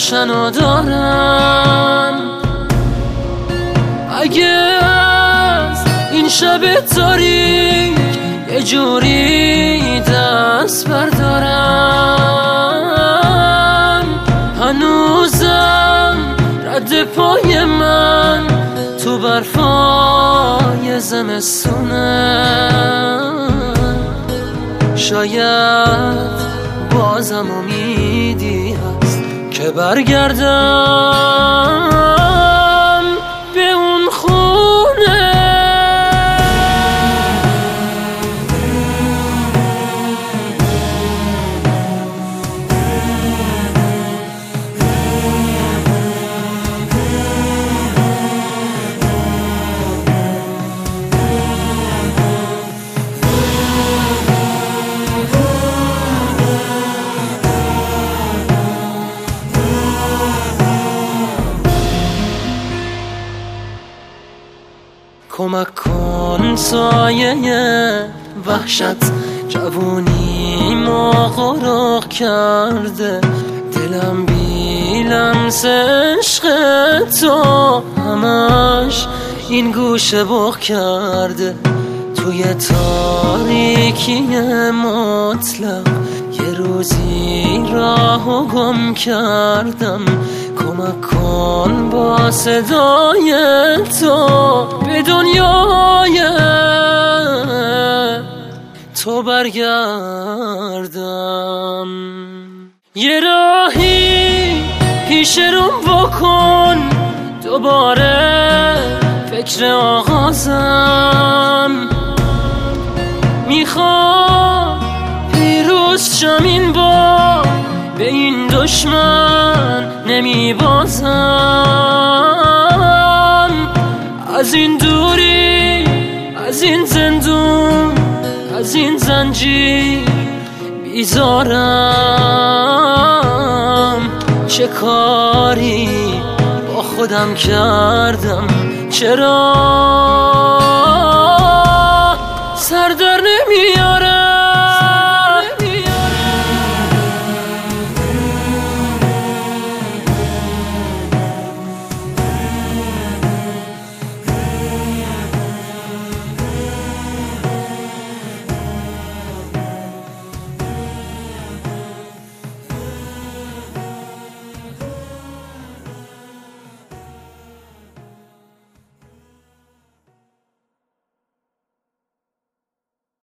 روشنو دارم. اگه از این شب تاریک یه جوری دست بردارم، هنوزم رد پای من تو برفای زمستونه. شاید بازم امیدی هست که برگردم به اون خونه. کمک کن سایه وحشت جوونیمو غرق کرده، دلم بی لمس عشق تو همش این گوشه بغ کرده. توی تاریکی مطلق یه روزی راهو گم کردم. کمک کن با صدای تو به دنیای تو برگردم. یه راهی پیش روم بکن، دوباره فکر آغازم. میخوام پیروز شم این بار، به این دشمن نمیبازم. از این دوری، از این زندون، از این زنجیر بیزارم. چه کاری با خودم کردم، چرا سر در نمیارم.